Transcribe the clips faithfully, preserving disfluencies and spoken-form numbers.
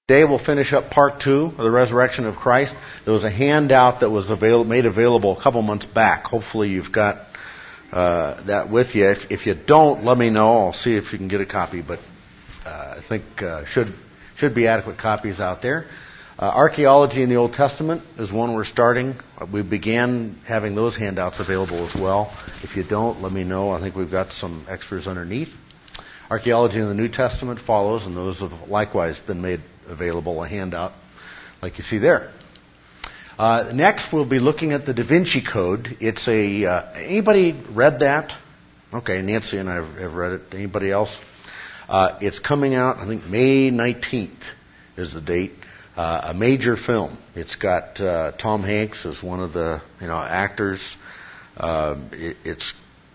Today we'll finish up part two of the resurrection of Christ. There was a handout that was avail- made available a couple months back. Hopefully you've got uh, that with you. If, if you don't, let me know. I'll see if you can get a copy. But uh, I think uh, should should be adequate copies out there. Uh, archaeology in the Old Testament is one we're starting. We began having those handouts available as well. If you don't, let me know. I think we've got some extras underneath. Archaeology in the New Testament follows, and those have likewise been made available, a handout like you see there. Uh, next, we'll be looking at the Da Vinci Code. It's a uh, anybody read that? Okay, Nancy and I have read it. Anybody else? Uh, it's coming out, I think May nineteenth is the date. Uh, a major film. It's got uh, Tom Hanks as one of the you know actors. Uh, it, it's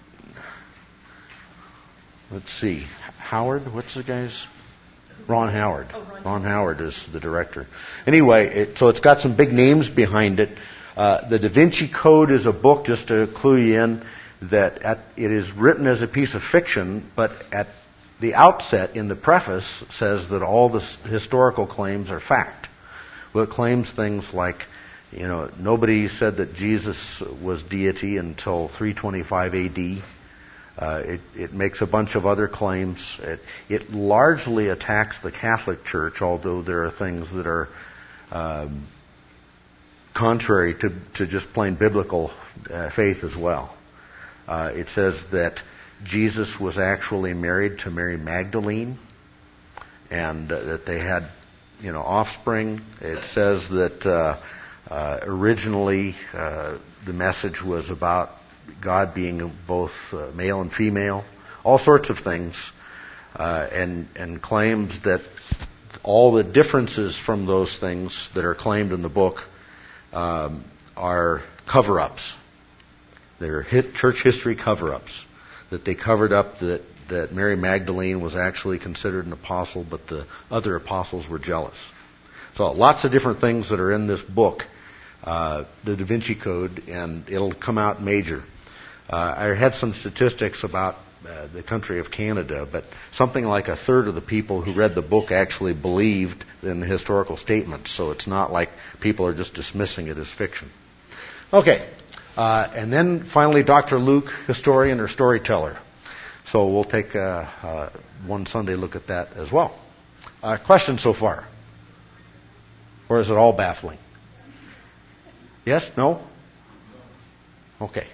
let's see, Howard. What's the guy's? Ron Howard. Oh, Ron. Ron Howard is the director. Anyway, it, so it's got some big names behind it. Uh, the Da Vinci Code is a book, just to clue you in, that at, it is written as a piece of fiction, but at the outset, in the preface, says that all the historical claims are fact. Well, it claims things like, you know, nobody said that Jesus was deity until three twenty-five A D. Uh, it, it makes a bunch of other claims. It, it largely attacks the Catholic Church, although there are things that are um, contrary to, to just plain biblical uh, faith as well. Uh, it says that Jesus was actually married to Mary Magdalene, and uh, that they had, you know, offspring. It says that uh, uh, originally uh, the message was about God being both uh, male and female, all sorts of things, uh, and and claims that all the differences from those things that are claimed in the book um, are cover-ups. They're hit church history cover-ups, that they covered up that, that Mary Magdalene was actually considered an apostle, but the other apostles were jealous. So lots of different things that are in this book, uh, the Da Vinci Code, and it'll come out major. Uh, I had some statistics about uh, the country of Canada, but something like a third of the people who read the book actually believed in the historical statements, so it's not like people are just dismissing it as fiction. Okay, uh, and then finally Doctor Luke, historian or storyteller. So we'll take uh, uh, one Sunday look at that as well. Uh, questions so far? Or is it all baffling? Yes? No? Okay.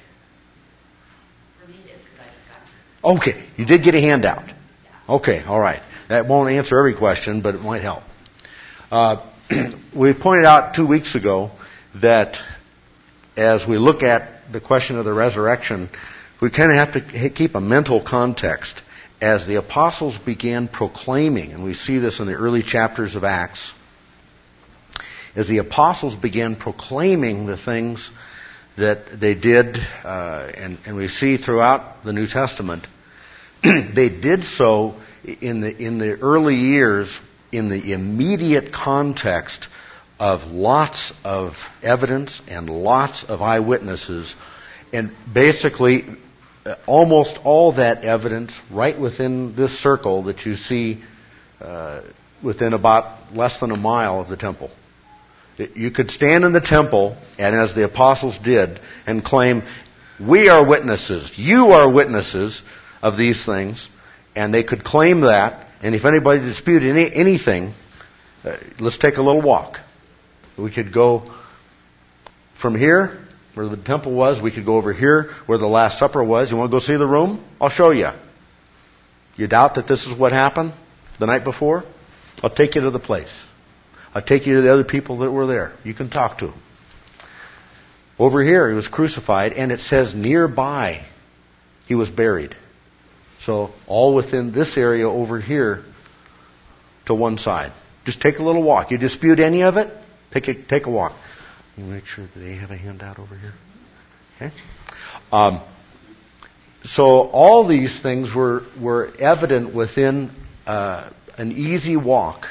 Okay, you did get a handout. Okay, all right. That won't answer every question, but it might help. Uh, we pointed out two weeks ago that as we look at the question of the resurrection, we kind of have to keep a mental context. As the apostles began proclaiming, and we see this in the early chapters of Acts, as the apostles began proclaiming the things that they did, uh, and, and we see throughout the New Testament, they did so in the in the early years in the immediate context of lots of evidence and lots of eyewitnesses, and basically almost all that evidence right within this circle that you see uh, within about less than a mile of the temple. You could stand in the temple, and as the apostles did, and claim, we are witnesses, you are witnesses of these things, and they could claim that, and if anybody disputed any, anything, uh, let's take a little walk. We could go from here, where the temple was, we could go over here, where the Last Supper was. You want to go see the room? I'll show you. You doubt that this is what happened the night before? I'll take you to the place. I'll take you to the other people that were there. You can talk to them. Over here, he was crucified, and it says nearby he was buried. So all within this area over here to one side. Just take a little walk. You dispute any of it? Take a, take a walk. You make sure that they have a handout over here. Okay? Um, so all these things were, were evident within uh, an easy walk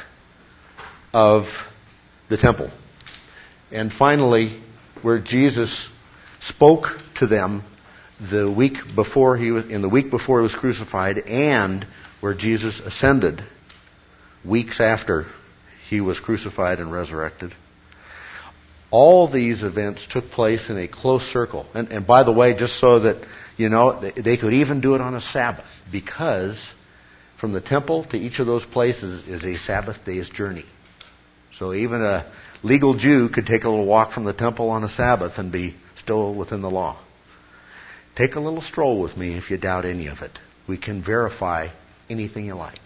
of the temple. And finally, where Jesus spoke to them the week before he was in the week before he was crucified, and where Jesus ascended weeks after he was crucified and resurrected. All these events took place in a close circle. And, and by the way, just so that you know, they, they could even do it on a Sabbath, because from the temple to each of those places is a Sabbath day's journey. So even a legal Jew could take a little walk from the temple on a Sabbath and be still within the law. Take a little stroll with me if you doubt any of it. We can verify anything you like.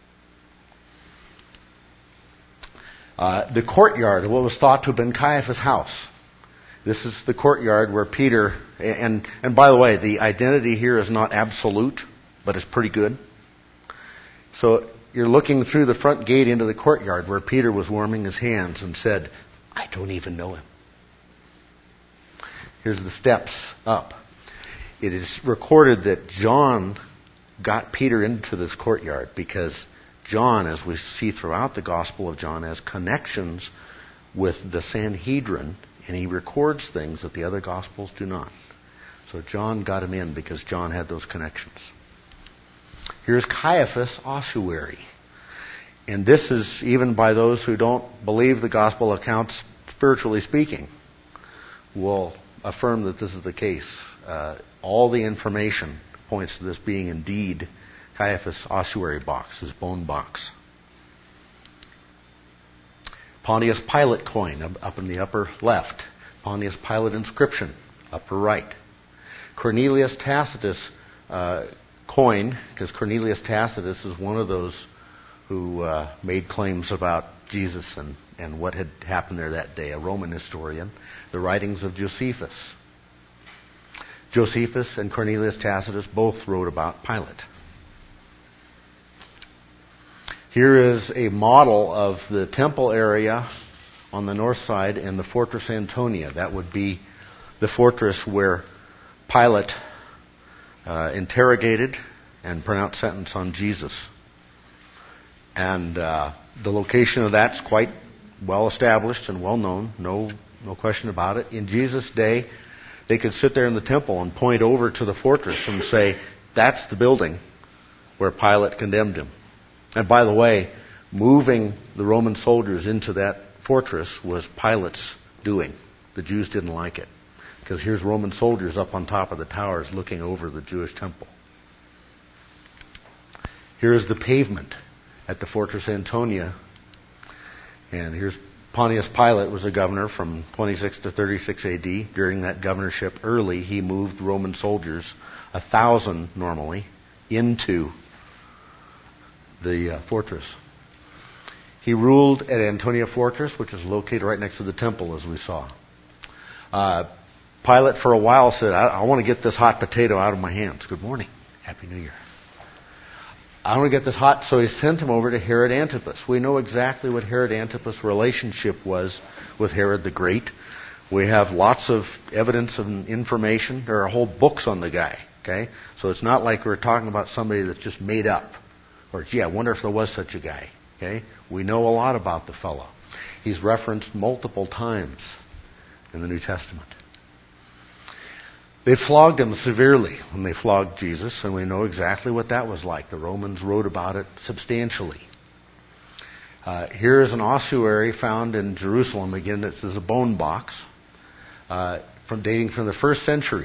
Uh, the courtyard of what was thought to have been Caiaphas' house. This is the courtyard where Peter, and, and by the way, the identity here is not absolute, but it's pretty good. So you're looking through the front gate into the courtyard where Peter was warming his hands and said, I don't even know him. Here's the steps up. It is recorded that John got Peter into this courtyard because John, as we see throughout the Gospel of John, has connections with the Sanhedrin, and he records things that the other Gospels do not. So John got him in because John had those connections. Here's Caiaphas' ossuary. And this is, even by those who don't believe the Gospel accounts, spiritually speaking, will affirm that this is the case. Uh, all the information points to this being indeed Caiaphas' ossuary box, his bone box. Pontius Pilate coin up in the upper left. Pontius Pilate inscription, upper right. Cornelius Tacitus uh, coin, because Cornelius Tacitus is one of those who uh, made claims about Jesus and, and what had happened there that day, a Roman historian. The writings of Josephus. Josephus and Cornelius Tacitus both wrote about Pilate. Here is a model of the temple area on the north side and the Fortress Antonia. That would be the fortress where Pilate uh, interrogated and pronounced sentence on Jesus. And uh, the location of that's quite well established and well known. No, no question about it. In Jesus' day, they could sit there in the temple and point over to the fortress and say, that's the building where Pilate condemned him. And by the way, moving the Roman soldiers into that fortress was Pilate's doing. The Jews didn't like it, because here's Roman soldiers up on top of the towers looking over the Jewish temple. Here's the pavement at the Fortress Antonia. And here's Pontius Pilate was a governor from twenty-six to thirty-six A D. During that governorship early, he moved Roman soldiers, a thousand normally, into the uh, fortress. He ruled at Antonia Fortress, which is located right next to the temple, as we saw. Uh, Pilate, for a while, said, I, I want to get this hot potato out of my hands. Good morning. Happy New Year. I want to get this hot, so he sent him over to Herod Antipas. We know exactly what Herod Antipas' relationship was with Herod the Great. We have lots of evidence and information. There are whole books on the guy. Okay, so it's not like we're talking about somebody that's just made up. Or, gee, I wonder if there was such a guy. Okay, we know a lot about the fellow. He's referenced multiple times in the New Testament. They flogged him severely when they flogged Jesus, and we know exactly what that was like. The Romans wrote about it substantially. Uh, here is an ossuary found in Jerusalem. Again, this is a bone box uh, from dating from the first century.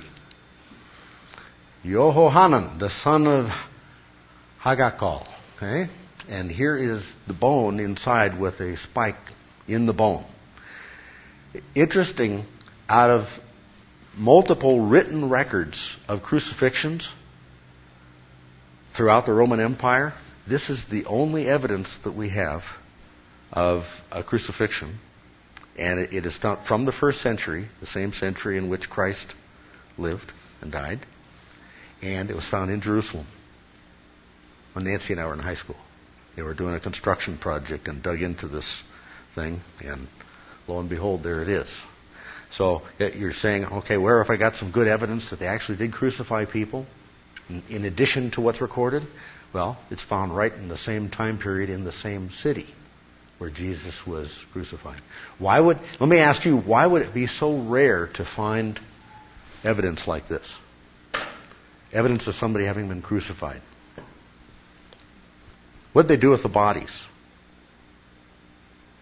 Yohanan, the son of Hagakal. Okay? And here is the bone inside with a spike in the bone. Interesting, out of multiple written records of crucifixions throughout the Roman Empire, this is the only evidence that we have of a crucifixion. And it, it is from the first century, the same century in which Christ lived and died. And it was found in Jerusalem when Nancy and I were in high school. They were doing a construction project and dug into this thing, and lo and behold, there it is. So you're saying, okay, where have I got some good evidence that they actually did crucify people in addition to what's recorded? Well, it's found right in the same time period in the same city where Jesus was crucified. Why would, let me ask you, why would it be so rare to find evidence like this? Evidence of somebody having been crucified. What did they do with the bodies?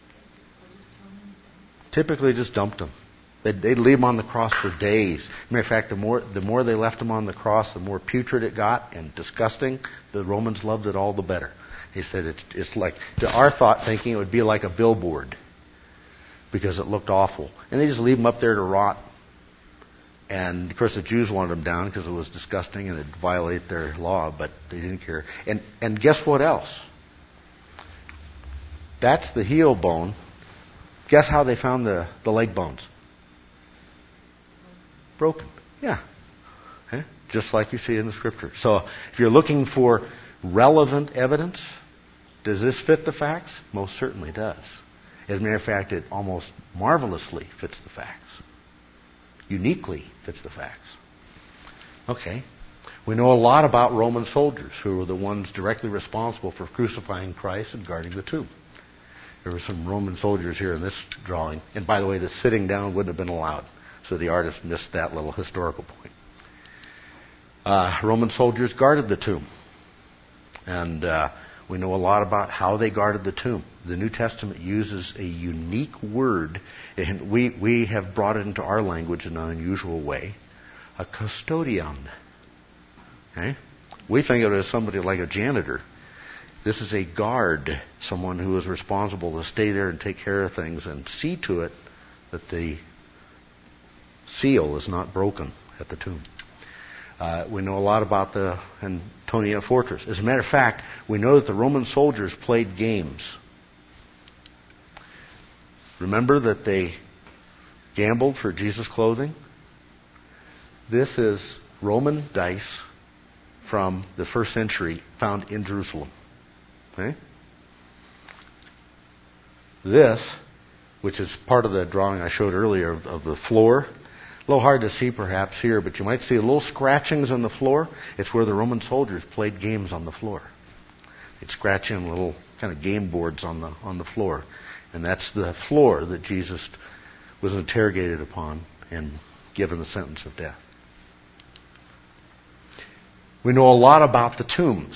typically just dumped them. They'd, they'd leave them on the cross for days. Matter of fact, the more the more they left them on the cross, the more putrid it got and disgusting. The Romans loved it all the better. He said it's it's like, to our thought thinking, it would be like a billboard because it looked awful. And they just leave them up there to rot. And of course, the Jews wanted them down because it was disgusting and it'd violate their law, but they didn't care. And and guess what else? That's the heel bone. Guess how they found the, the leg bones? Broken. Yeah. Okay? Just like you see in the Scripture. So if you're looking for relevant evidence, does this fit the facts? Most certainly does. As a matter of fact, it almost marvelously fits the facts. Uniquely fits the facts. Okay. We know a lot about Roman soldiers who were the ones directly responsible for crucifying Christ and guarding the tomb. There were some Roman soldiers here in this drawing. And by the way, the sitting down wouldn't have been allowed. So the artist missed that little historical point. Uh, Roman soldiers guarded the tomb. And uh, we know a lot about how they guarded the tomb. The New Testament uses a unique word, and we, we have brought it into our language in an unusual way, a custodian. Okay? We think of it as somebody like a janitor. This is a guard, someone who is responsible to stay there and take care of things and see to it that the seal is not broken at the tomb. Uh, we know a lot about the Antonia fortress. As a matter of fact, we know that the Roman soldiers played games. Remember that they gambled for Jesus' clothing? This is Roman dice from the first century found in Jerusalem. Okay? This, which is part of the drawing I showed earlier of, of the floor, a little hard to see perhaps here, but you might see little scratchings on the floor. It's where the Roman soldiers played games on the floor. They'd scratch in little kind of game boards on the on the floor. And that's the floor that Jesus was interrogated upon and given the sentence of death. We know a lot about the tombs.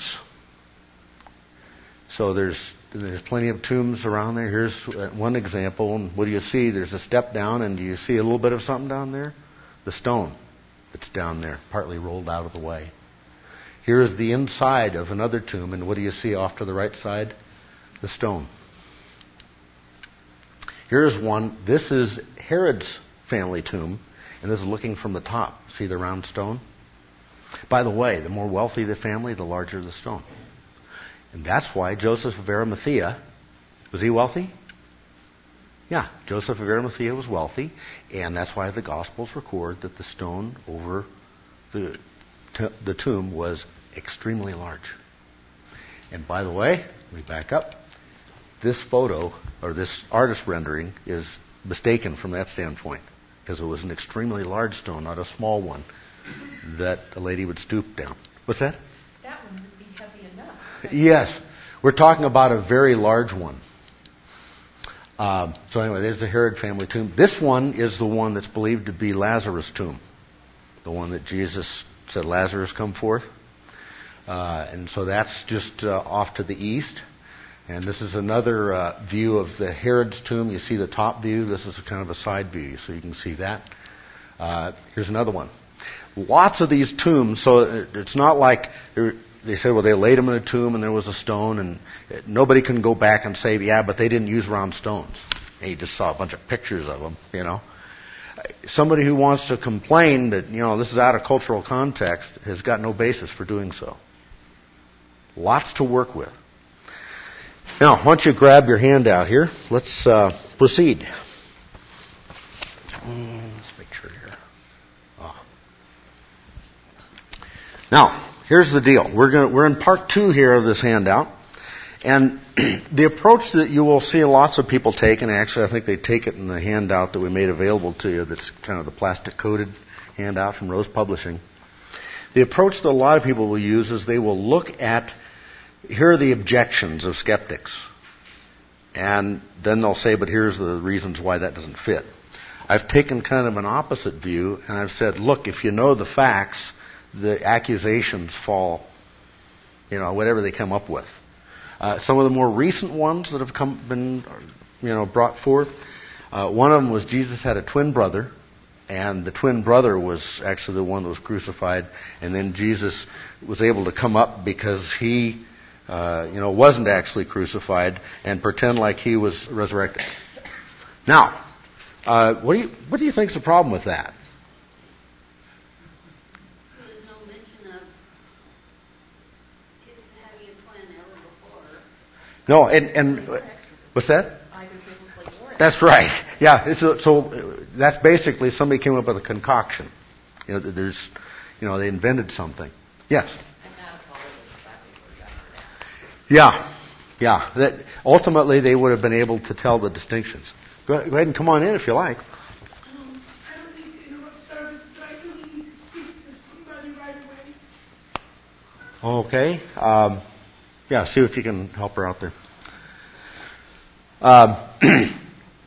So there's there's plenty of tombs around there. Here's one example. And what do you see? There's a step down, and do you see a little bit of something down there? The stone that's down there, partly rolled out of the way. Here is the inside of another tomb, and what do you see off to the right side? The stone. Here's one. This is Herod's family tomb, and this is looking from the top. See the round stone? By the way, the more wealthy the family, the larger the stone. And that's why Joseph of Arimathea, was he wealthy? Yeah, Joseph of Arimathea was wealthy, and that's why the Gospels record that the stone over the, t- the tomb was extremely large. And by the way, let me back up. This photo, or this artist rendering, is mistaken from that standpoint, because it was an extremely large stone, not a small one, that a lady would stoop down. What's that? That one would be heavy enough. Yes. We're talking about a very large one. Um, so anyway, there's the Herod family tomb. This one is the one that's believed to be Lazarus' tomb. The one that Jesus said, Lazarus, come forth. Uh, and so that's just uh, off to the east. And this is another uh, view of the Herod's tomb. You see the top view. This is a kind of a side view, so you can see that. Uh, here's another one. Lots of these tombs, so it's not like they said, well, they laid them in a tomb and there was a stone, and nobody can go back and say, yeah, but they didn't use round stones. And you just saw a bunch of pictures of them, you know. Somebody who wants to complain that, you know, this is out of cultural context has got no basis for doing so. Lots to work with. Now, once you grab your handout here, let's uh, proceed. Let's make sure here. Oh. Now, here's the deal. We're going we're in part two here of this handout. And the approach that you will see lots of people take, and actually I think they take it in the handout that we made available to you, that's kind of the plastic-coated handout from Rose Publishing. The approach that a lot of people will use is they will look at, here are the objections of skeptics. And then they'll say, but here's the reasons why that doesn't fit. I've taken kind of an opposite view, and I've said, look, if you know the facts, the accusations fall, you know, whatever they come up with. Uh, some of the more recent ones that have come been, you know, brought forth, Uh, one of them was Jesus had a twin brother, and the twin brother was actually the one that was crucified, and then Jesus was able to come up because he, uh, you know, wasn't actually crucified and pretend like he was resurrected. Now, uh, what do you what do you think's the problem with that? There's no mention of his having a twin ever before. No, and and what's that? Either biblically or That's right. Yeah. It's a, so that's basically somebody came up with a concoction. You know, there's, you know, they invented something. Yes. and not apologize exactly where Yeah. Yeah. That ultimately they would have been able to tell the distinctions. Go, go ahead and come on in if you like. Um, I don't need to interrupt service, but I do need to speak to somebody right away. Okay. Um, yeah. See if you can help her out there. Um,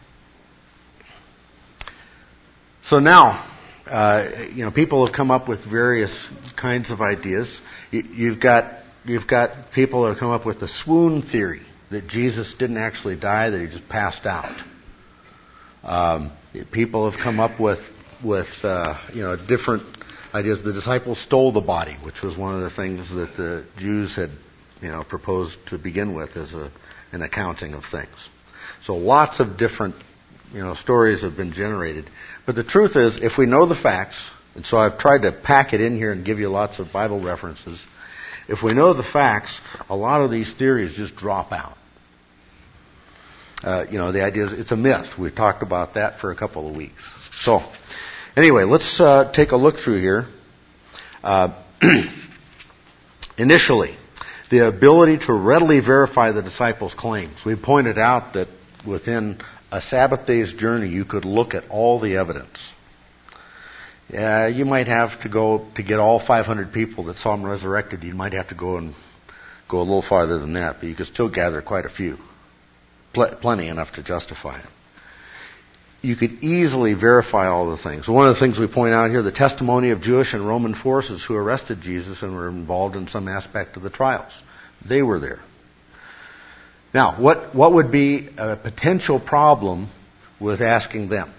so now, uh, you know, people have come up with various kinds of ideas. You, you've got you've got people that have come up with the swoon theory, that Jesus didn't actually die, that he just passed out. Um, people have come up with with uh, you know different ideas. The disciples stole the body, which was one of the things that the Jews had you know proposed to begin with as a an accounting of things. So lots of different you know stories have been generated. But the truth is, if we know the facts, and so I've tried to pack it in here and give you lots of Bible references. If we know the facts, a lot of these theories just drop out. Uh, you know, the idea is it's a myth. We've talked about that for a couple of weeks. So, anyway, let's uh, take a look through here. Uh, initially, the ability to readily verify the disciples' claims. We pointed out that within a Sabbath day's journey, you could look at all the evidence. Uh, you might have to go to get all five hundred people that saw him resurrected. You might have to go and go a little farther than that, but you could still gather quite a few. Pl- plenty enough to justify it. You could easily verify all the things. One of the things we point out here, the testimony of Jewish and Roman forces who arrested Jesus and were involved in some aspect of the trials. They were there. Now, what, what would be a potential problem with asking them?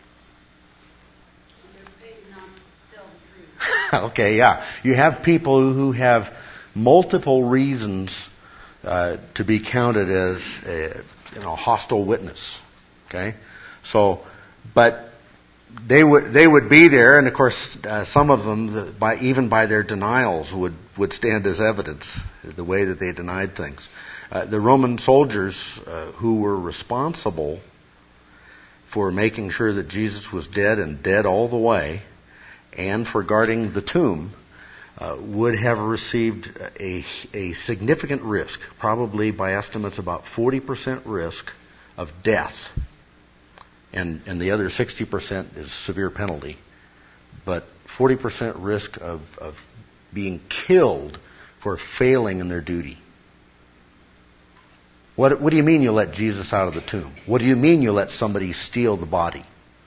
Okay, yeah. You have people who have multiple reasons uh, to be counted as a you know, hostile witness. Okay? So, but they would they would be there, and of course, uh, some of them, by even by their denials, would, would stand as evidence, the way that they denied things. Uh, the Roman soldiers uh, who were responsible for making sure that Jesus was dead and dead all the way, and for guarding the tomb, uh, would have received a, a significant risk, probably by estimates about forty percent risk of death. And, and the other sixty percent is severe penalty. But forty percent risk of, of being killed for failing in their duty. What, what do you mean you let Jesus out of the tomb? What do you mean you let somebody steal the body?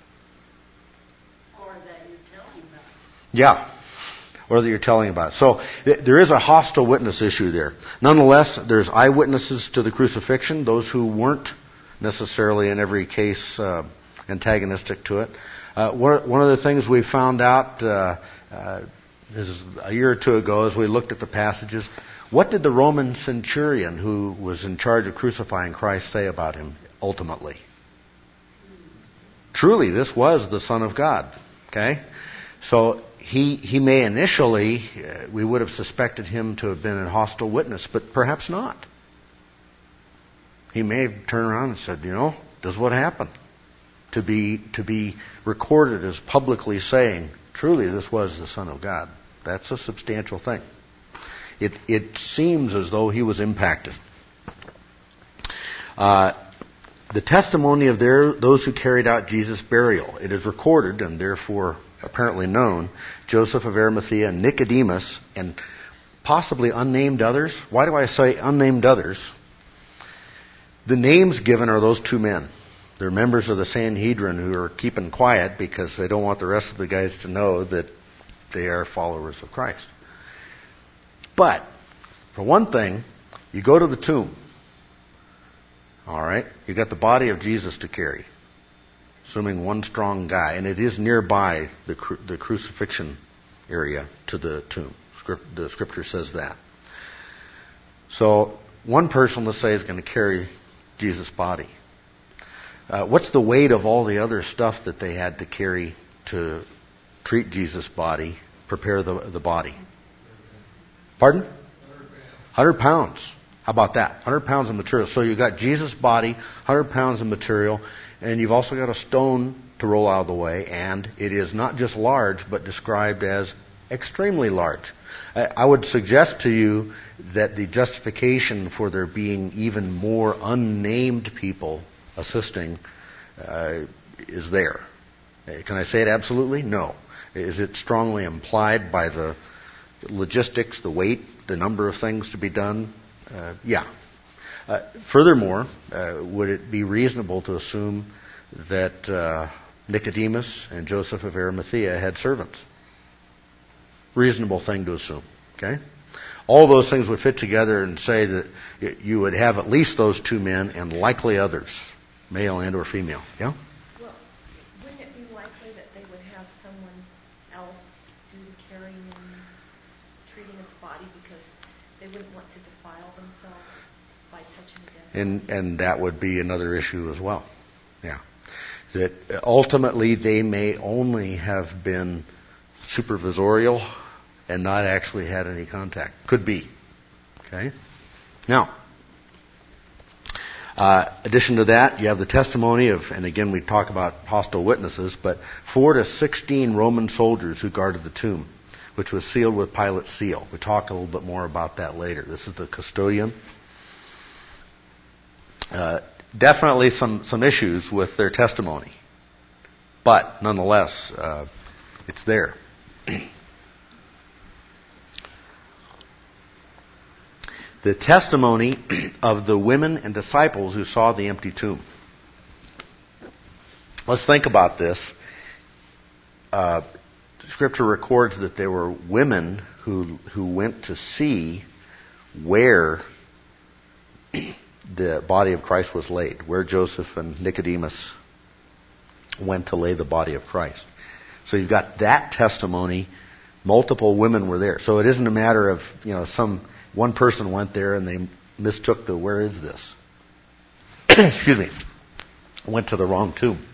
Or that you're telling about. Yeah. Or that you're telling about. So th- there is a hostile witness issue there. Nonetheless, there's eyewitnesses to the crucifixion, those who weren't necessarily in every case uh, antagonistic to it. Uh, one of the things we found out uh, uh, this is a year or two ago as we looked at the passages, what did the Roman centurion who was in charge of crucifying Christ say about him ultimately? Truly, this was the Son of God. Okay? So he he may initially, uh, we would have suspected him to have been a hostile witness, but perhaps not. He may have turned around and said, you know, this is what happened. To be to be recorded as publicly saying, truly this was the Son of God. That's a substantial thing. It it seems as though he was impacted. Uh, the testimony of their, those who carried out Jesus' burial. It is recorded and therefore apparently known. Joseph of Arimathea, Nicodemus, and possibly unnamed others. Why do I say unnamed others? The names given are those two men. They're members of the Sanhedrin who are keeping quiet because they don't want the rest of the guys to know that they are followers of Christ. But, for one thing, you go to the tomb. All right? You got the body of Jesus to carry. assuming one strong guy, and it is nearby the cru- the crucifixion area to the tomb. Script, the scripture says that. So one person, let's say, is going to carry Jesus' body. Uh, what's the weight of all the other stuff that they had to carry to treat Jesus' body, prepare the the body? Pardon? one hundred pounds. How about that? one hundred pounds of material. So you've got Jesus' body, one hundred pounds of material, and you've also got a stone to roll out of the way, and it is not just large, but described as extremely large. I would suggest to you that the justification for there being even more unnamed people assisting uh, is there. Can I say it absolutely? No. Is it strongly implied by the logistics, the weight, the number of things to be done? Uh, yeah. Uh, furthermore, uh, would it be reasonable to assume that uh, Nicodemus and Joseph of Arimathea had servants? Reasonable thing to assume. Okay? All those things would fit together and say that you would have at least those two men and likely others, male and or female. Yeah? Well, wouldn't it be likely that they would have someone else do the carrying and treating his body because they wouldn't want to defile themselves by touching the dead? And and that would be another issue as well. Yeah. That ultimately they may only have been supervisorial and not actually had any contact. Could be. Okay? Now, uh, addition to that, you have the testimony of, and again we talk about hostile witnesses, but four to sixteen Roman soldiers who guarded the tomb, which was sealed with Pilate's seal. We talk a little bit more about that later. This is the custodian. Uh, definitely some, some issues with their testimony. But nonetheless, uh, it's there. The testimony of the women and disciples who saw the empty tomb. Let's think about this. Uh, Scripture records that there were women who who went to see where the body of Christ was laid, where Joseph and Nicodemus went to lay the body of Christ. So you've got that testimony. Multiple women were there. So it isn't a matter of, you know, some one person went there and they mistook the where is this? Excuse me. Went to the wrong tomb.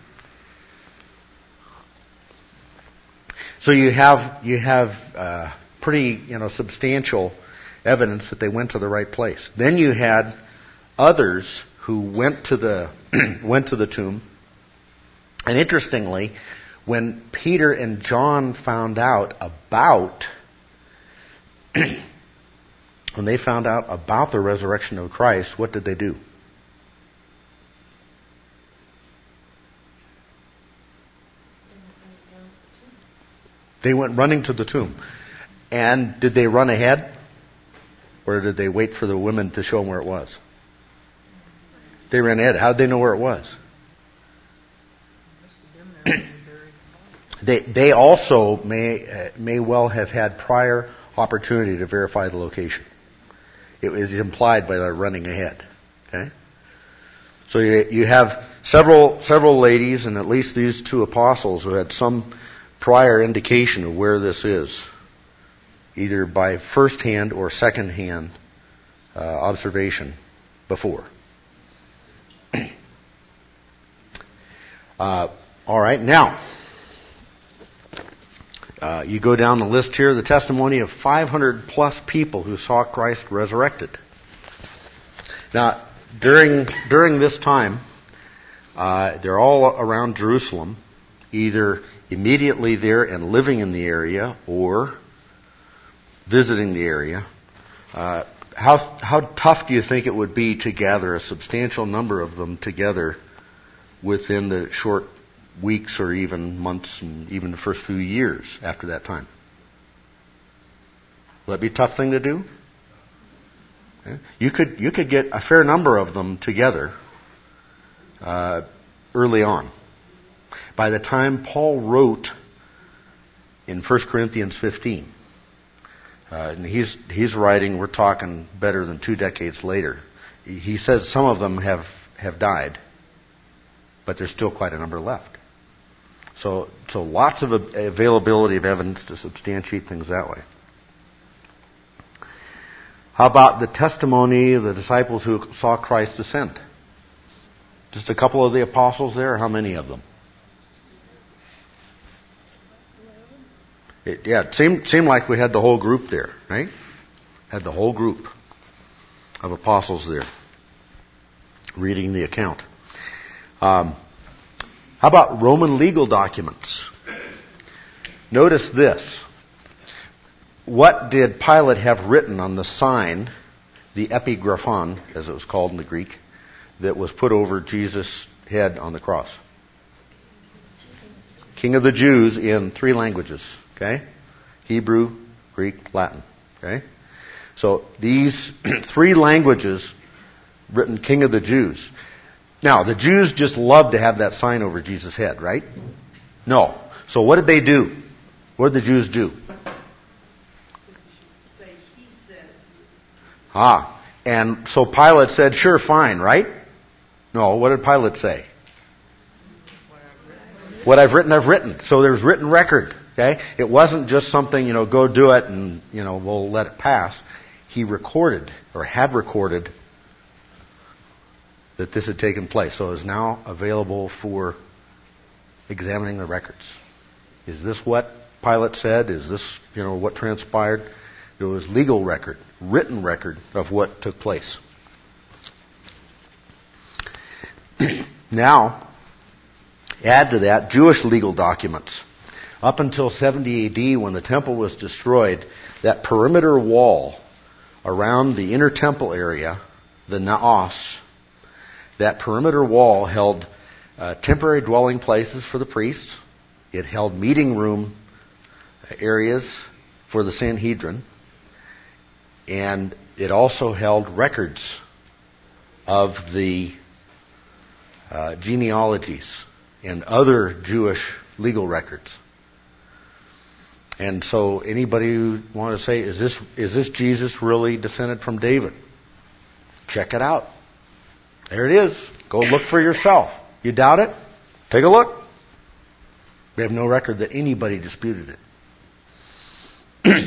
So you have you have uh, pretty, you know, substantial evidence that they went to the right place. Then you had others who went to the went to the tomb. And interestingly, when Peter and John found out about when they found out about the resurrection of Christ, what did they do? They went running to the tomb. And did they run ahead? Or did they wait for the women to show them where it was? They ran ahead. How did they know where it was? They they also may uh, may well have had prior opportunity to verify the location. It was implied by their running ahead. Okay, so you you have several several ladies and at least these two apostles who had some prior indication of where this is, either by first hand or second hand uh, observation before. uh, all right, now. Uh, you go down the list here, the testimony of five hundred plus people who saw Christ resurrected. Now, during during this time, uh, they're all around Jerusalem, either immediately there and living in the area or visiting the area. Uh, how how tough do you think it would be to gather a substantial number of them together within the short weeks or even months and even the first few years after that time? Will that be a tough thing to do? Okay. You could you could get a fair number of them together uh, early on. By the time Paul wrote in First Corinthians fifteen, uh, and he's he's writing, we're talking better than two decades later. He says some of them have, have died, but there's still quite a number left. So, so lots of availability of evidence to substantiate things that way. How about the testimony of the disciples who saw Christ ascend? Just a couple of the apostles there, or how many of them? It, yeah, it seemed, seemed like we had the whole group there, right? Had the whole group of apostles there reading the account. Um, how about Roman legal documents? Notice this. What did Pilate have written on the sign, the epigraphon, as it was called in the Greek, that was put over Jesus' head on the cross? King of the Jews in three languages. Okay? Hebrew, Greek, Latin. Okay? So these three languages written King of the Jews. Now, the Jews just loved to have that sign over Jesus' head, right? No. So what did they do? What did the Jews do? Ah. And so Pilate said, sure, fine, right? No, what did Pilate say? What I've written, I've written. So there's written record. Okay? It wasn't just something, you know, go do it and, you know, we'll let it pass. He recorded, or had recorded, that this had taken place. So it is now available for examining the records. Is this what Pilate said? Is this, you know, what transpired? It was legal record, written record of what took place. Now, add to that Jewish legal documents. Up until seventy A D, when the temple was destroyed, that perimeter wall around the inner temple area, the naos, that perimeter wall held uh, temporary dwelling places for the priests. It held meeting room areas for the Sanhedrin. And it also held records of the uh, genealogies and other Jewish legal records. And so anybody who want to say, is this is this Jesus really descended from David? Check it out. There it is. Go look for yourself. You doubt it? Take a look. We have no record that anybody disputed it.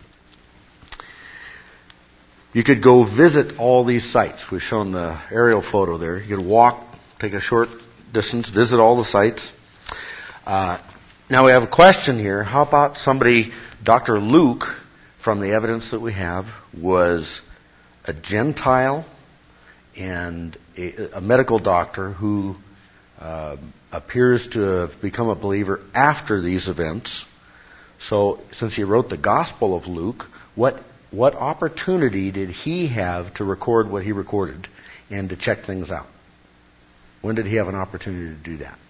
You could go visit all these sites. We've shown the aerial photo there. You could walk, take a short distance, visit all the sites. Uh, now we have a question here. How about somebody, Doctor Luke, from the evidence that we have, was a Gentile and a, a medical doctor who uh, appears to have become a believer after these events. So since he wrote the Gospel of Luke, what what opportunity did he have to record what he recorded and to check things out? When did he have an opportunity to do that?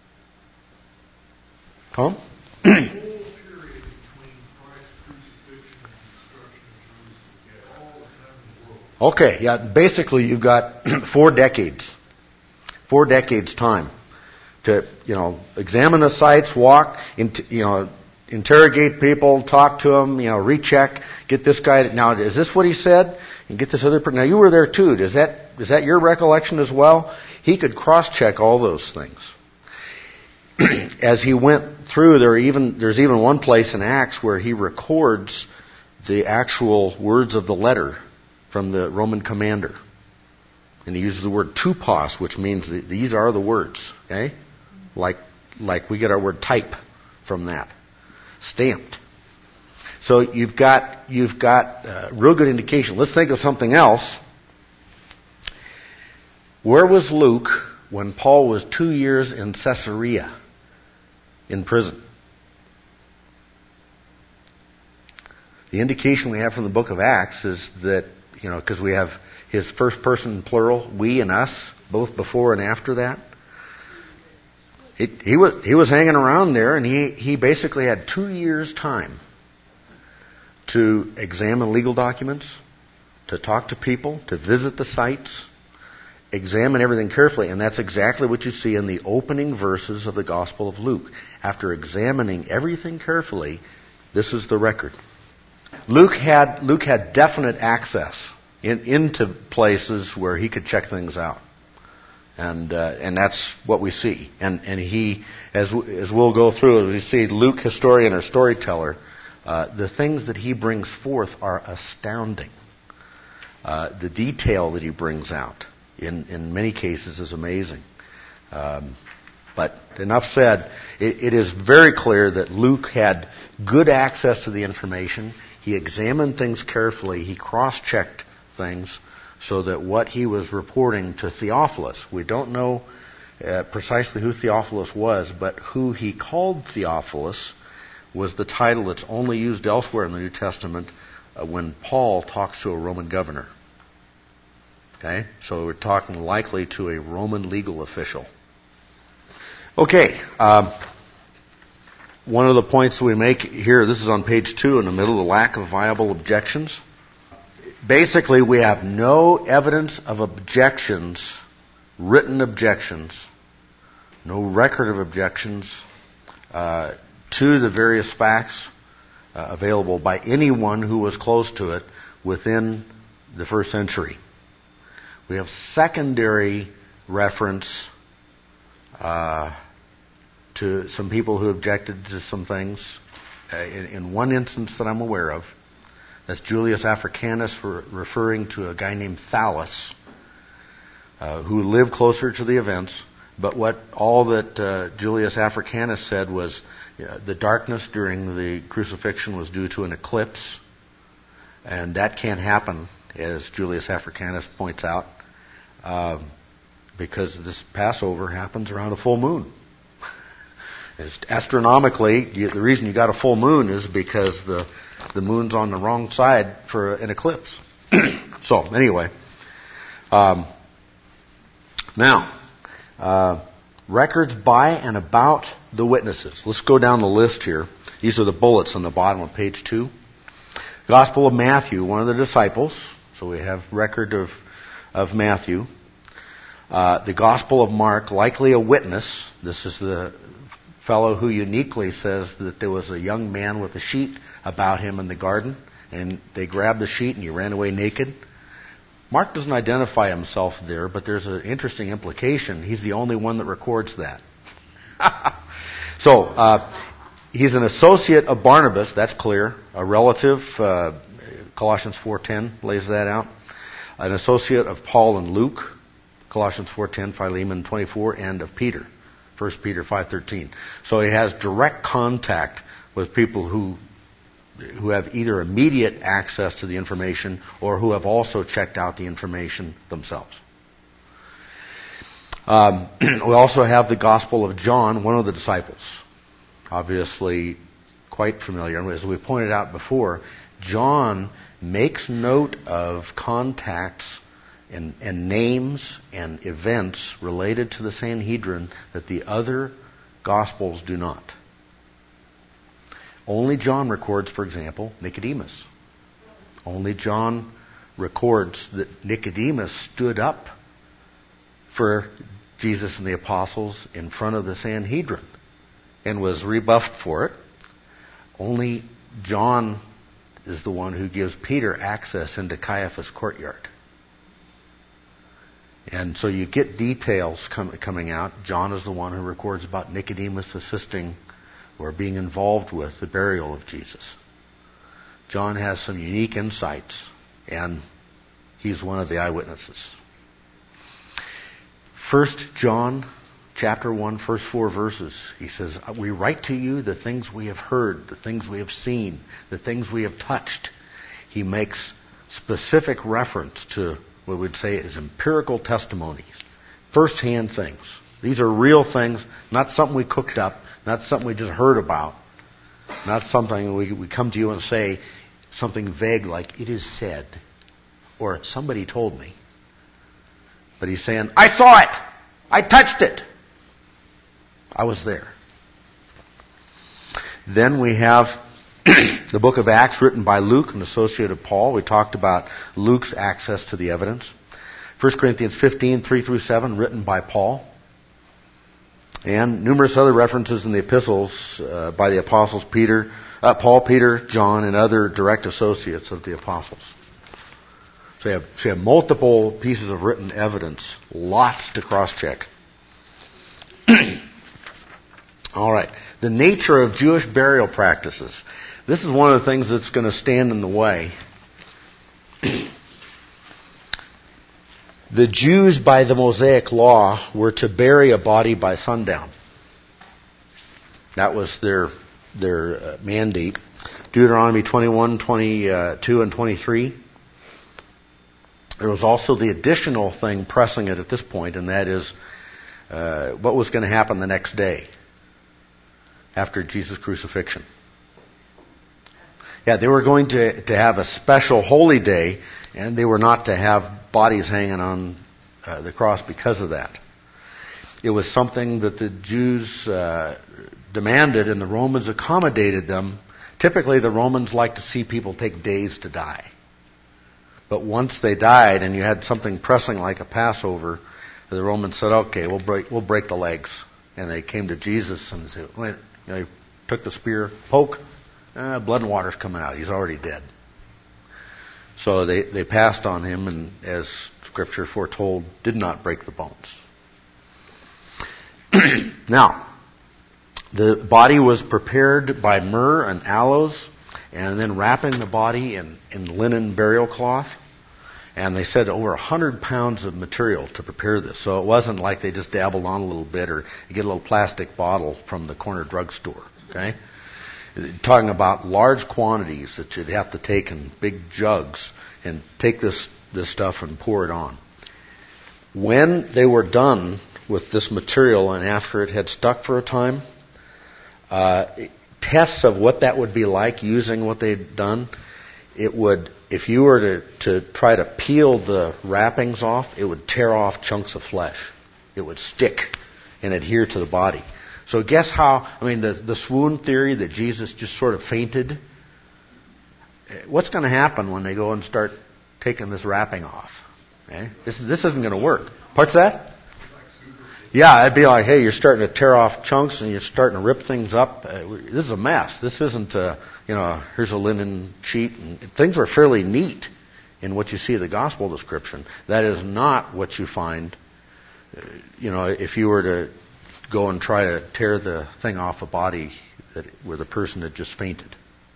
Tom? The whole period between Christ's crucifixion and destruction of Jerusalem, all the time in the world. Okay, yeah, basically you've got four decades. Four decades time to, you know, examine the sites, walk, into, you know, interrogate people, talk to them, you know, recheck, get this guy. Now, is this what he said? And get this other person. Now, you were there too. Is that is that your recollection as well? He could cross-check all those things. As he went through, there even there's even one place in Acts where he records the actual words of the letter from the Roman commander. And he uses the word tupos, which means that these are the words. Okay? Like like we get our word type from that. Stamped. So you've got you've got uh, real good indication. Let's think of something else. Where was Luke when Paul was two years in Caesarea in prison? The indication we have from the book of Acts is that, you know, because we have his first person plural, we and us, both before and after that. He, he was he was hanging around there, and he, he basically had two years' time to examine legal documents, to talk to people, to visit the sites, examine everything carefully. And that's exactly what you see in the opening verses of the Gospel of Luke. After examining everything carefully, this is the record. Luke had Luke had definite access in, into places where he could check things out. And uh, and that's what we see. And and he, as as we'll go through, we see Luke, historian or storyteller, uh, the things that he brings forth are astounding. Uh, the detail that he brings out, in, in many cases, is amazing. Um, but enough said. It, it is very clear that Luke had good access to the information. He examined things carefully. He cross-checked things, so that what he was reporting to Theophilus, we don't know uh, precisely who Theophilus was, but who he called Theophilus was the title that's only used elsewhere in the New Testament uh, when Paul talks to a Roman governor. Okay? So we're talking likely to a Roman legal official. Okay. Um, one of the points we make here, this is on page two in the middle, the lack of viable objections. Basically, we have no evidence of objections, written objections, no record of objections uh, to the various facts uh, available by anyone who was close to it within the first century. We have secondary reference uh, to some people who objected to some things. Uh, in, in one instance that I'm aware of, that's Julius Africanus re- referring to a guy named Thallus, uh, who lived closer to the events. But what all that uh, Julius Africanus said was uh, the darkness during the crucifixion was due to an eclipse, and that can't happen, as Julius Africanus points out, uh, because this Passover happens around a full moon. As astronomically, you, the reason you got a full moon is because the the moon's on the wrong side for an eclipse. So, anyway. Um, now, uh, records by and about the witnesses. Let's go down the list here. These are the bullets on the bottom of page two. Gospel of Matthew, one of the disciples. So we have record of, of Matthew. Uh, the Gospel of Mark, likely a witness. This is the fellow who uniquely says that there was a young man with a sheet about him in the garden, and they grabbed the sheet and he ran away naked. Mark doesn't identify himself there, but there's an interesting implication. He's the only one that records that. so, uh, he's an associate of Barnabas, that's clear. A relative, uh, Colossians four ten lays that out. An associate of Paul and Luke, Colossians four ten, Philemon twenty-four, and of Peter, First Peter five thirteen. So he has direct contact with people who who have either immediate access to the information or who have also checked out the information themselves. Um, we also have the Gospel of John, one of the disciples. Obviously quite familiar. And as we pointed out before, John makes note of contacts and, and names and events related to the Sanhedrin that the other Gospels do not. Only John records, for example, Nicodemus. Only John records that Nicodemus stood up for Jesus and the apostles in front of the Sanhedrin and was rebuffed for it. Only John is the one who gives Peter access into Caiaphas' courtyard. And so you get details com- coming out. John is the one who records about Nicodemus assisting or being involved with the burial of Jesus. John has some unique insights, and he's one of the eyewitnesses. First John chapter one, first four verses, he says, "We write to you the things we have heard, the things we have seen, the things we have touched." He makes specific reference to what we'd say is empirical testimonies, first-hand things. These are real things, not something we cooked up, not something we just heard about, not something we, we come to you and say something vague like, "It is said," or "somebody told me." But he's saying, "I saw it! I touched it! I was there." Then we have the book of Acts written by Luke, an associate of Paul. We talked about Luke's access to the evidence. First Corinthians fifteen, three through seven, written by Paul. And numerous other references in the epistles uh, by the apostles Peter, uh, Paul, Peter, John, and other direct associates of the apostles. So you have, so you have multiple pieces of written evidence, lots to cross-check. All right. The nature of Jewish burial practices. This is one of the things that's going to stand in the way. The Jews, by the Mosaic law, were to bury a body by sundown. That was their their uh, mandate. Deuteronomy twenty-one, twenty-two, and twenty-three. There was also the additional thing pressing it at this point, and that is uh, what was going to happen the next day after Jesus' crucifixion. Yeah, they were going to, to have a special holy day, and they were not to have bodies hanging on uh, the cross because of that. It was something that the Jews uh, demanded, and the Romans accommodated them. Typically, the Romans liked to see people take days to die. But once they died, and you had something pressing like a Passover, the Romans said, "Okay, we'll break we'll break the legs." And they came to Jesus and said, "Wait," you know, he took the spear, poke, uh, blood and water's coming out. He's already dead. So they they passed on him, and as Scripture foretold, did not break the bones. Now, the body was prepared by myrrh and aloes, and then wrapping the body in, in linen burial cloth. And they said over one hundred pounds of material to prepare this. So it wasn't like they just dabbled on a little bit or you get a little plastic bottle from the corner drugstore. Okay? Talking about large quantities that you'd have to take in big jugs and take this, this stuff and pour it on. When they were done with this material and after it had stuck for a time, uh, tests of what that would be like using what they'd done, it would, if you were to, to try to peel the wrappings off, it would tear off chunks of flesh. It would stick and adhere to the body. So guess how, I mean, the, the swoon theory that Jesus just sort of fainted, what's going to happen when they go and start taking this wrapping off? Okay? This, this isn't going to work. Parts of that? Yeah, it'd be like, hey, you're starting to tear off chunks and you're starting to rip things up. Uh, this is a mess. This isn't, uh, you know, here's a linen sheet. And things are fairly neat in what you see in the gospel description. That is not what you find, uh, you know, if you were to go and try to tear the thing off a body that, where the person had just fainted.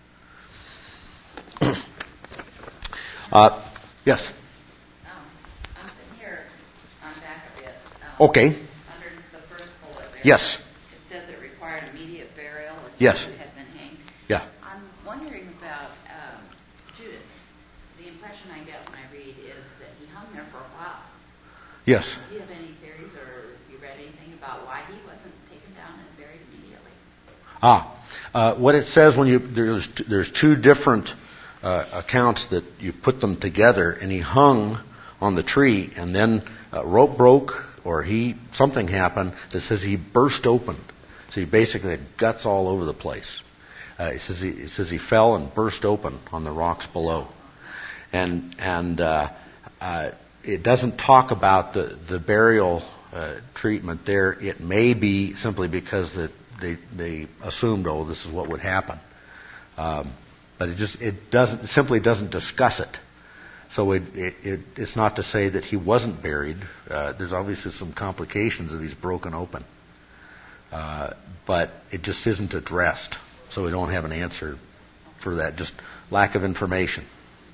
uh, yes? Um, I'm sitting here on back of it. Um, Okay. Yes. It says it required immediate burial. Yes. It had been hanged. Yeah. I'm wondering about um, Judas. The impression I get when I read is that he hung there for a while. Yes. Do you have any theories or have you read anything about why he wasn't taken down and buried immediately? Ah. Uh, what it says when you, there's, there's two different uh, accounts that you put them together, and he hung on the tree, and then a rope broke, or he something happened that says he burst open. So he basically had guts all over the place. Uh, it says he it says he fell and burst open on the rocks below, and and uh, uh, it doesn't talk about the the burial uh, treatment there. It may be simply because that they they assumed, oh, this is what would happen, um, but it just it doesn't it simply doesn't discuss it. So it, it, it, it's not to say that he wasn't buried. Uh, there's obviously some complications if he's broken open. Uh, but it just isn't addressed. So we don't have an answer for that. Just lack of information.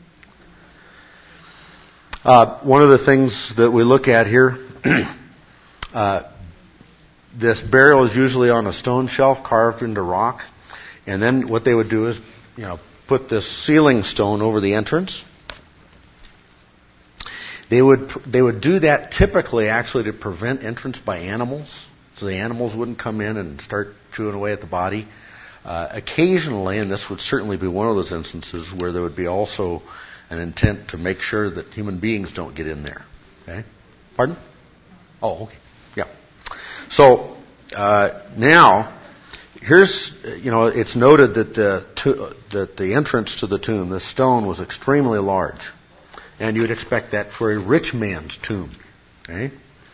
Uh, one of the things that we look at here, uh, this burial is usually on a stone shelf carved into rock. And then what they would do is, you know, put this ceiling stone over the entrance. They would they would do that typically actually to prevent entrance by animals, so the animals wouldn't come in and start chewing away at the body. Uh, occasionally, and this would certainly be one of those instances where there would be also an intent to make sure that human beings don't get in there. Okay, pardon? Oh, okay, yeah. So uh, now here's you know it's noted that the to, that the entrance to the tomb, the stone, was extremely large. And you would expect that for a rich man's tomb. Okay?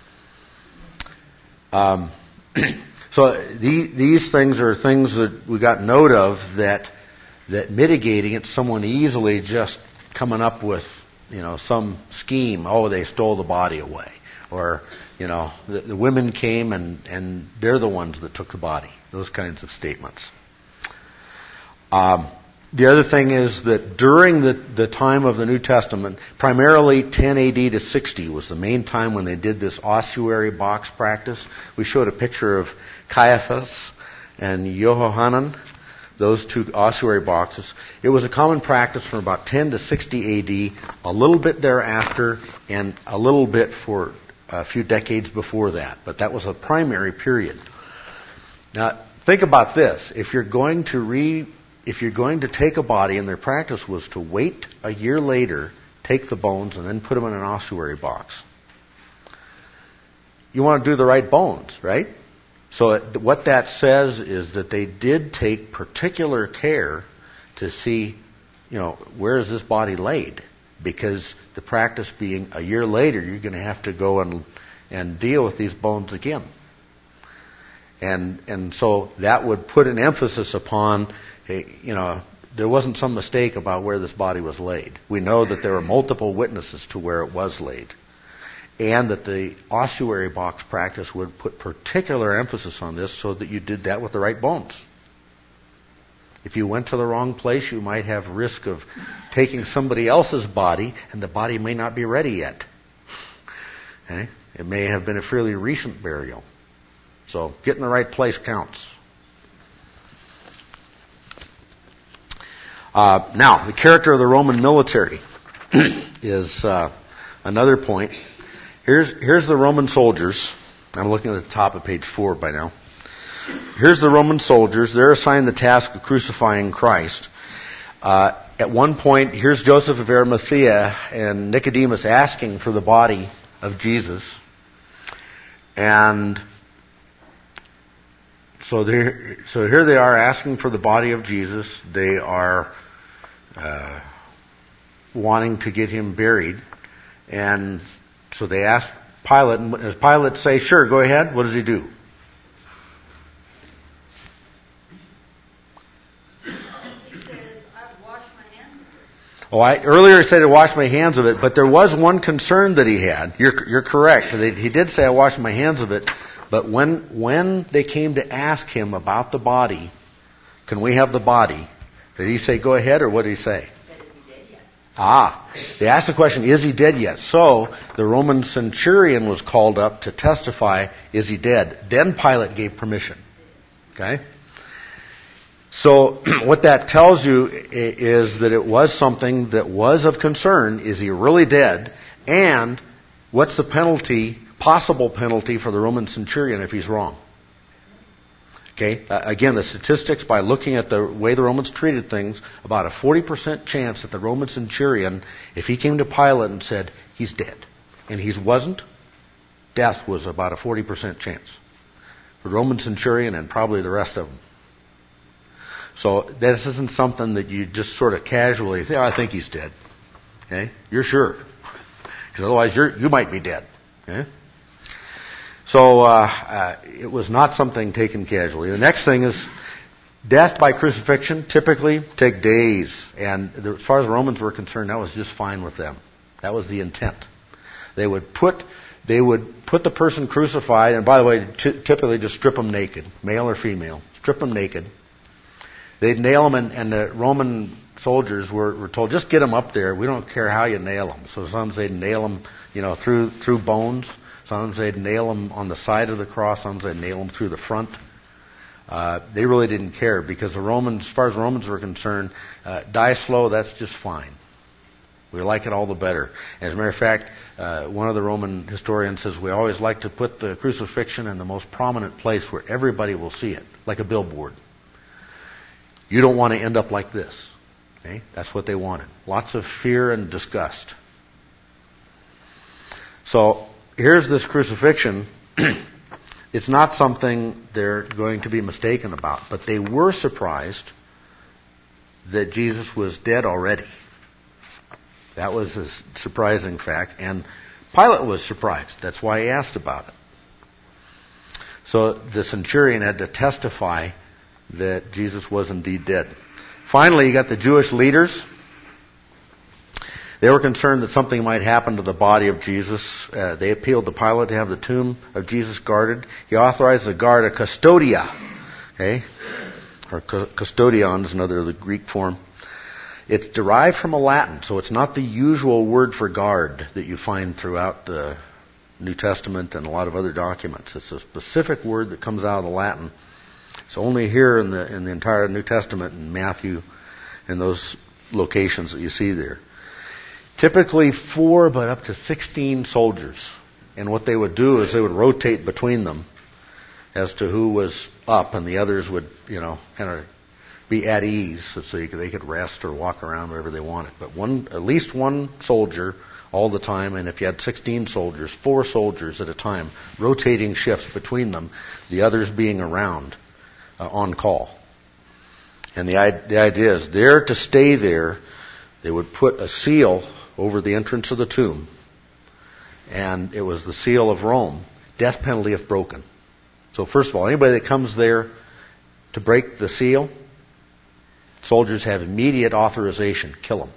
Um, so the, these things are things that we got note of that that mitigating it, someone easily just coming up with you know, some scheme. Oh, they stole the body away. Or, you know, the, the women came and, and they're the ones that took the body. Those kinds of statements. Um, the other thing is that during the, the time of the New Testament, primarily ten A D to sixty was the main time when they did this ossuary box practice. We showed a picture of Caiaphas and Yohanan, those two ossuary boxes. It was a common practice from about ten to sixty A D, a little bit thereafter, and a little bit for a few decades before that. But that was a primary period. Now, think about this. If you're going to re, if you're going to take a body, and their practice was to wait a year later, take the bones, and then put them in an ossuary box. You want to do the right bones, right? So it, what that says is that they did take particular care to see, you know, where is this body laid? Because the practice being a year later, you're going to have to go and and deal with these bones again. And and so that would put an emphasis upon, hey, you know, there wasn't some mistake about where this body was laid. We know that there were multiple witnesses to where it was laid. And that the ossuary box practice would put particular emphasis on this so that you did that with the right bones. If you went to the wrong place, you might have risk of taking somebody else's body, and the body may not be ready yet. Okay? It may have been a fairly recent burial. So getting the right place counts. Uh, now, the character of the Roman military is uh, another point. Here's here's the Roman soldiers. I'm looking at the top of page four by now. Here's the Roman soldiers. They're assigned the task of crucifying Christ. Uh, at one point, here's Joseph of Arimathea and Nicodemus asking for the body of Jesus. And so, so here they are asking for the body of Jesus. They are uh, wanting to get him buried. And so they ask Pilate, and as Pilate say, sure, go ahead, what does he do? Oh, I earlier said I washed my hands of it, but there was one concern that he had. You're you're correct. He did say I washed my hands of it, but when when they came to ask him about the body, can we have the body? Did he say go ahead, or what did he say? Ah, they asked the question, is he dead yet? So the Roman centurion was called up to testify, is he dead? Then Pilate gave permission. Okay? So what that tells you is that it was something that was of concern. Is he really dead? And what's the penalty, possible penalty for the Roman centurion if he's wrong? Okay, uh, again, the statistics, by looking at the way the Romans treated things, about a forty percent chance that the Roman centurion, if he came to Pilate and said, he's dead, and he wasn't, death was about a forty percent chance. For the Roman centurion and probably the rest of them. So this isn't something that you just sort of casually say, oh, I think he's dead. Okay? You're sure. Because otherwise you're, you might be dead. Okay? So uh, uh, it was not something taken casually. The next thing is death by crucifixion typically take days. And as far as the Romans were concerned, that was just fine with them. That was the intent. They would put they would put the person crucified, and by the way, t- typically just strip them naked, male or female. Strip them naked. They'd nail them, and, and the Roman soldiers were, were told, just get them up there. We don't care how you nail them. So sometimes they'd nail them, you know, through through bones. Sometimes they'd nail them on the side of the cross. Sometimes they'd nail them through the front. Uh, they really didn't care because the Romans, as far as the Romans were concerned, uh, die slow, that's just fine. We like it all the better. As a matter of fact, uh, one of the Roman historians says we always like to put the crucifixion in the most prominent place where everybody will see it, like a billboard. You don't want to end up like this. Okay? That's what they wanted. Lots of fear and disgust. So here's this crucifixion. It's not something they're going to be mistaken about. But they were surprised that Jesus was dead already. That was a surprising fact. And Pilate was surprised. That's why he asked about it. So the centurion had to testify that Jesus was indeed dead. Finally, you got the Jewish leaders. They were concerned that something might happen to the body of Jesus. Uh, they appealed to Pilate to have the tomb of Jesus guarded. He authorized the guard a custodia, okay, or custodion is another the Greek form. It's derived from a Latin, so it's not the usual word for guard that you find throughout the New Testament and a lot of other documents. It's a specific word that comes out of the Latin. It's only here in the in the entire New Testament in Matthew and those locations that you see there. Typically four, but up to sixteen soldiers. And what they would do is they would rotate between them as to who was up, and the others would, you know, kind of be at ease so you could, they could rest or walk around wherever they wanted. But one, at least one soldier all the time, and if you had sixteen soldiers, four soldiers at a time, rotating shifts between them, the others being around uh, on call. And the, the idea is they're to stay there. They would put a seal over the entrance of the tomb, and it was the seal of Rome, death penalty if broken. So first of all, anybody that comes there to break the seal, soldiers have immediate authorization, kill them.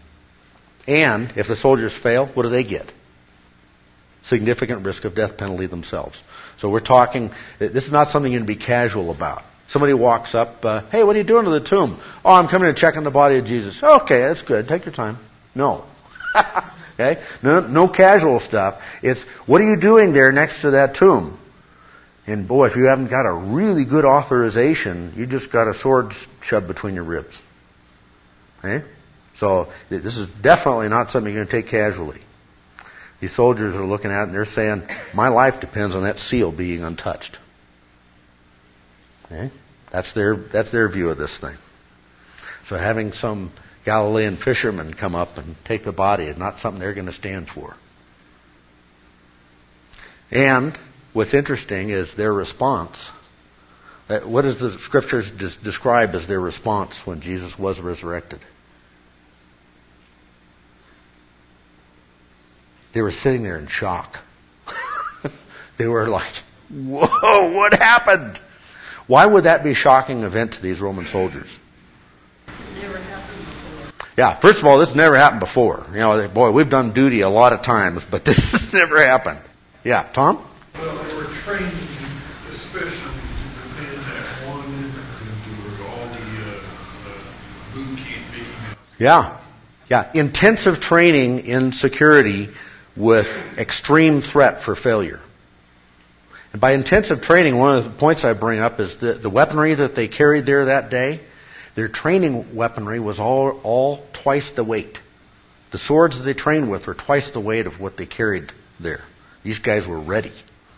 And if the soldiers fail, what do they get? Significant risk of death penalty themselves. So we're talking, this is not something you can be casual about. Somebody walks up, uh, hey, what are you doing to the tomb? Oh, I'm coming to check on the body of Jesus. Okay, that's good. Take your time. No. Okay? No, no casual stuff. It's, what are you doing there next to that tomb? And boy, if you haven't got a really good authorization, you just got a sword shoved between your ribs. Okay? So this is definitely not something you're going to take casually. These soldiers are looking at it and they're saying, my life depends on that seal being untouched. Okay? That's their that's their view of this thing. So having some Galilean fishermen come up and take the body is not something they're going to stand for. And what's interesting is their response. What does the Scriptures des- describe as their response when Jesus was resurrected? They were sitting there in shock. They were like, whoa, what happened? Why would that be a shocking event to these Roman soldiers? Never happened before. Yeah, first of all, this never happened before. You know, boy, we've done duty a lot of times, but this has never happened. Yeah, Tom? Well, they were trained, especially within that one incident, where all the, uh, the boot camp being. Yeah. Yeah, intensive training in security with extreme threat for failure. And by intensive training, one of the points I bring up is the, the weaponry that they carried there that day, their training weaponry was all, all twice the weight. The swords that they trained with were twice the weight of what they carried there. These guys were ready.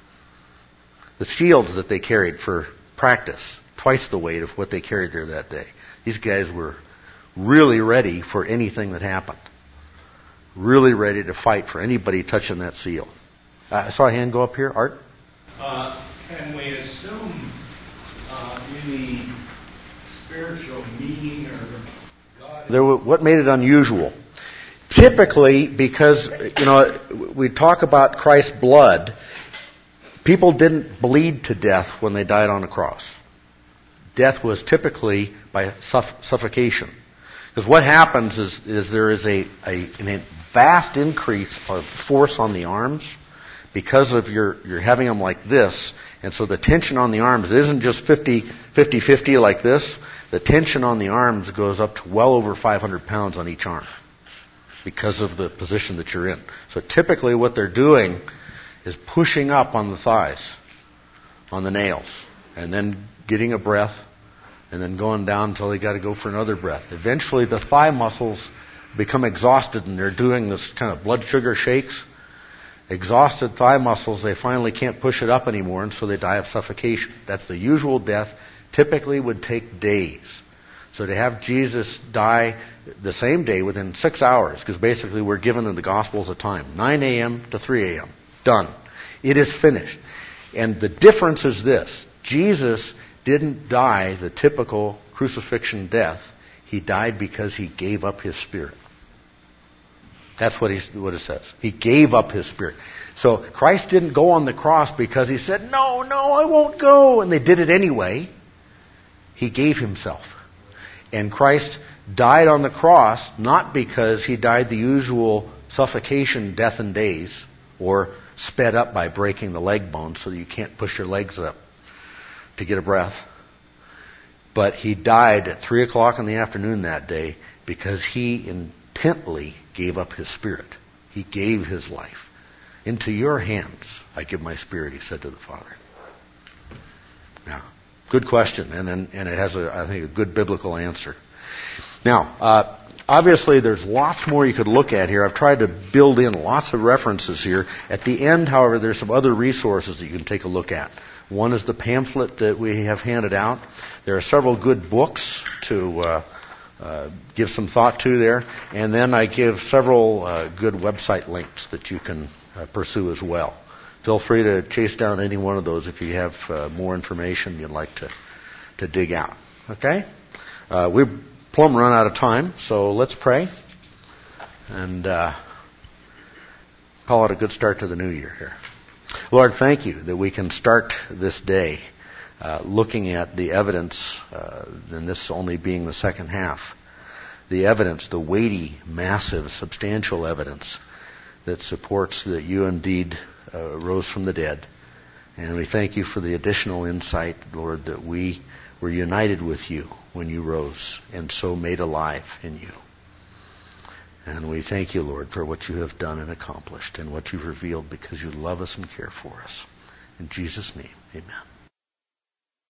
The shields that they carried for practice, twice the weight of what they carried there that day. These guys were really ready for anything that happened. Really ready to fight for anybody touching that seal. Uh, I saw a hand go up here. Art? Uh, can we assume uh, any spiritual meaning or God? There were, what made it unusual? Typically, because, you know, we talk about Christ's blood, people didn't bleed to death when they died on the cross. Death was typically by suff- suffocation. Because what happens is, is there is a, a, a vast increase of force on the arms because of your you're having them like this, and so the tension on the arms isn't just fifty fifty like this. The tension on the arms goes up to well over five hundred pounds on each arm because of the position that you're in. So typically what they're doing is pushing up on the thighs, on the nails, and then getting a breath, and then going down until they got to go for another breath. Eventually the thigh muscles become exhausted and they're doing this kind of blood sugar shakes. Exhausted thigh muscles, they finally can't push it up anymore, and so they die of suffocation. That's the usual death. Typically would take days. So to have Jesus die the same day within six hours, because basically we're given in the Gospels a time, nine a.m. to three a.m. Done. It is finished. And the difference is this. Jesus didn't die the typical crucifixion death. He died because he gave up his spirit. That's what, he's, what it says. He gave up his spirit. So Christ didn't go on the cross because he said, no, no, I won't go. And they did it anyway. He gave himself. And Christ died on the cross not because he died the usual suffocation, death, and days, or sped up by breaking the leg bone so that you can't push your legs up to get a breath. But he died at three o'clock in the afternoon that day because he intently gave up his spirit. He gave his life. Into your hands I give my spirit, he said to the Father. Now, good question, and and, and it has, a, I think, a good biblical answer. Now, uh, obviously there's lots more you could look at here. I've tried to build in lots of references here. At the end, however, there's some other resources that you can take a look at. One is the pamphlet that we have handed out. There are several good books to uh, uh, give some thought to there. And then I give several uh, good website links that you can uh, pursue as well. Feel free to chase down any one of those if you have uh, more information you'd like to, to dig out. Okay? Uh, we've plumb run out of time, so let's pray and uh, call it a good start to the new year here. Lord, thank you that we can start this day uh, looking at the evidence, uh, and this only being the second half, the evidence, the weighty, massive, substantial evidence that supports that you indeed uh, rose from the dead. And we thank you for the additional insight, Lord, that we were united with you when you rose and so made alive in you. And we thank you, Lord, for what you have done and accomplished and what you've revealed because you love us and care for us. In Jesus' name, amen.